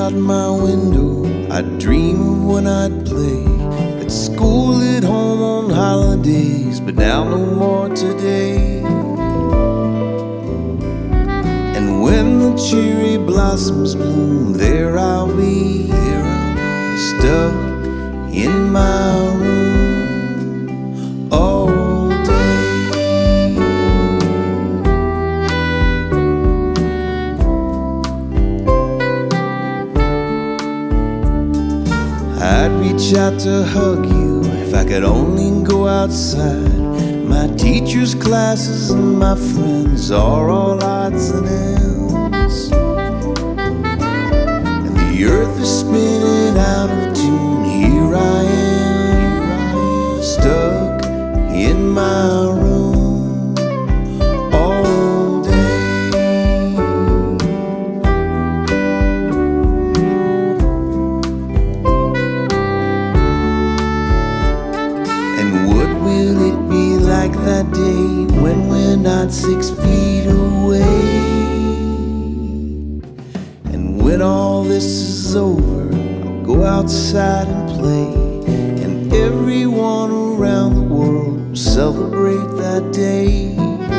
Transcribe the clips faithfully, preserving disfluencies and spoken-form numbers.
out my window, I'd dream of when I'd play at school, at home, on holidays, but now no more today. And when the cherry blossoms bloom, there I'll be, there I'll be stuck in my room all day. I'd reach out to hug you if I could only go outside. My teachers, classes, and my friends are all odds and ends. And the earth is spinning out of tune. Here I am, stuck in my room all day. And what will it be like that day when we're not six feet away? And when all this is over, I'll go outside and play, and everyone around the world will celebrate that day.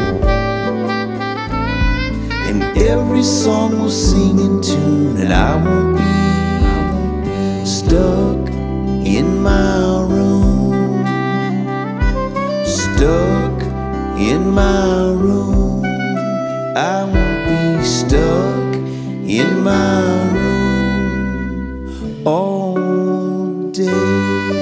And every song will sing in tune, and I won't be, I won't be stuck in my room, stuck in my room. I won't be stuck in my room all day.